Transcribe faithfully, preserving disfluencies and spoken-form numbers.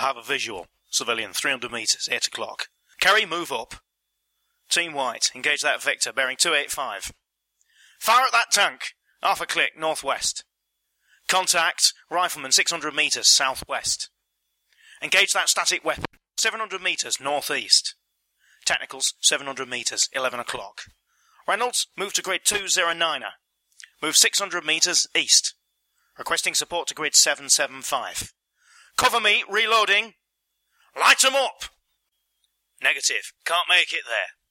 have a visual. Civilian, three hundred metres, eight o'clock. Kerry, move up. Team White, engage that Victor, bearing two eighty-five. Fire at that tank. Half a click, northwest. Contact, Rifleman, six hundred metres, southwest. Engage that static weapon, seven hundred metres, northeast. Technicals, seven hundred metres, eleven o'clock. Reynolds, move to grid two oh niner. Move six hundred metres, east. Requesting support to grid seven seven five. Cover me, reloading. Light 'em up! Negative, can't make it there.